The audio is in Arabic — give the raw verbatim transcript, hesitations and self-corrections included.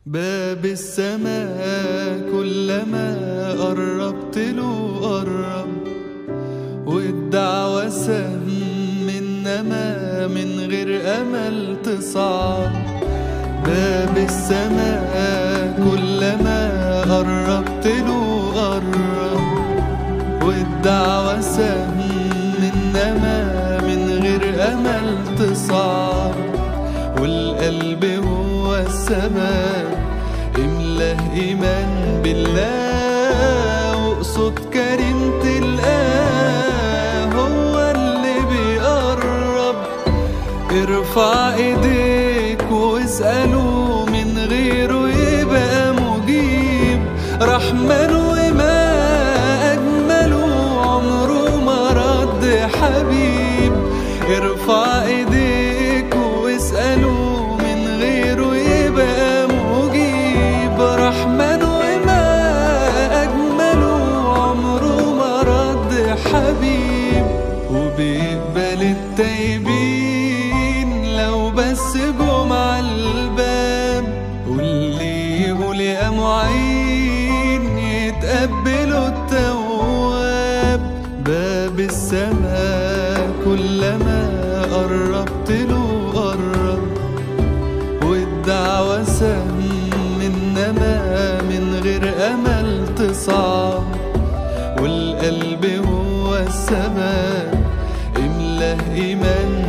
باب السماء كلما قربت له قرب، والدعوة سهم إنما من غير أمل تصعب. باب السماء كلما قربت له قرب، والدعوة سهم إنما من غير أمل تصعب. والقلب هو السماء، املاه إيمان بالله، واقصد كريم تلقاه هو اللي بيقرب. ارفع ايديك واسأله، من غيره يبقى مجيب. رحمن وما أجمله، عمره ما رد حبيب. ارفع ايديك واسأله، من غيره يبقى مجيب. رحمن وما أجمله، عمره ما رد حبيب. وبيقبل التايبين لو بس جم على الباب، واللي يقول يا معين يتقبلوا التواب. باب السماء كلما قربت له قرب، والدعوة سهم إنما من غير أمل تصعب. والقلب هو السماء، املاه إيمان